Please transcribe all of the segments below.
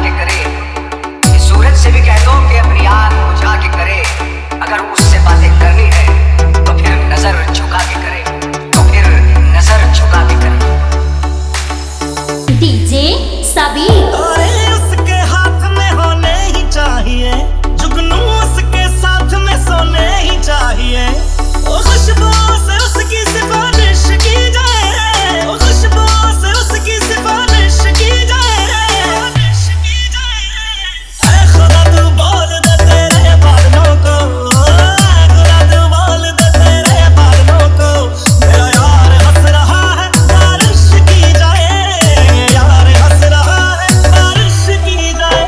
के करे। इस सूरज से भी कह दो कि अपनी आँख बुझा के करे। अगर उससे बातें करनी है तो फिर नजर झुका के करे, तो फिर नजर झुका के करे। डीजे सबीर। अरे उसके हाथ में होने ही चाहिए जुगनू, उसके साथ में सोने ही चाहिए। ओ खुशबू से उसकी सिफारिश की जाए, ओ खुशबू से उसकी सिफारिश की जाए। ऐ खुदा तू बोल दे तेरे बादलों को, ऐ खुदा तू बोल दे तेरे बादलों को। मेरा यार हंस रहा है बारिश की जाए, यार हंस रहा है बारिश की जाए।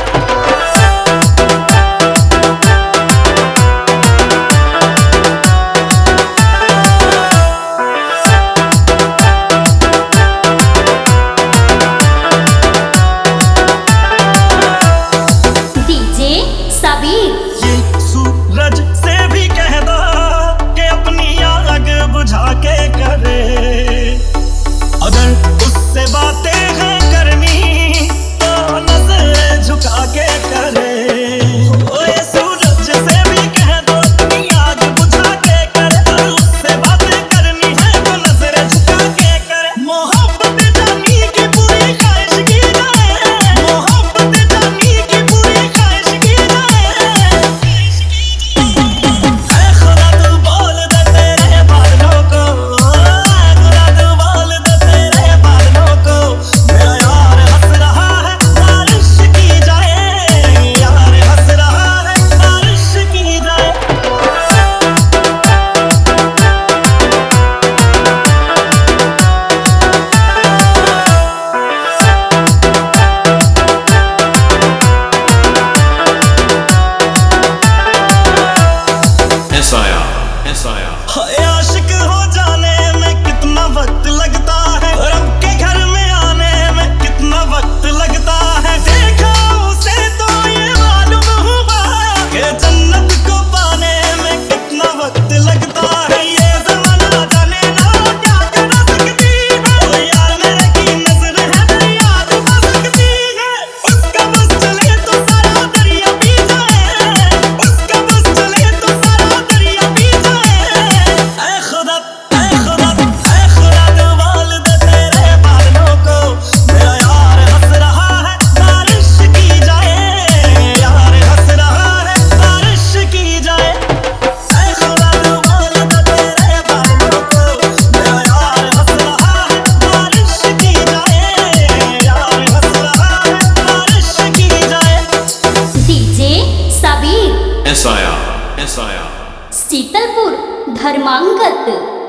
डीजे सबीर। ये सूरज से भी कह दो कि अपनी आग बुझा के करे। अगर उससे बातें हैं करनी तो नजर झुका के करे। ओ ये सूरज से भी कह दो अपनी आग बुझा के करे। और उससे बातें करनी है तो नजर झुका के करे। मोहब्बत जानी की पूरी ख्वाहिश की जाए, मोहब्बत जानी की पूरी ख्वाहिश की जाए। ऐ खुदा तू बोल दे तेरे बादलों को, ऐ खुदा तू बोल दे तेरे बादलों को। मेरा यार हंस रहा है बारिश की जाए, यार हंस रहा है बारिश की जाए। हाय आशिक हो जाने में कितना वक्त लगता है, रब के घर में आने में कितना वक्त लगता है। देखा उसे तो ये मालूम हुआ कि जन्नत को पाने में कितना वक्त लगता है। ये ज़माना जाने ना क्या कर सकती है, ओ यार मेरे की नज़र है दरिया डुबा सकती है। उसका बस चले तो सारा दरिया पी जाए, उसका बस चले तो सारा दरिया पी जाए। ऐ खुदा तू बोल दे तेरे बादलों को। मेरा यार हंस रहा है बारिश की जाए, यार हंस रहा है बारिश की जाए। ऐ खुदा तू बोल दे तेरे बादलों को। मेरा यार हंस रहा है बारिश की जाए, यार हंस रहा है बारिश की जाए। डीजे सबीर। SIR शीतलपुर धर्मांगत।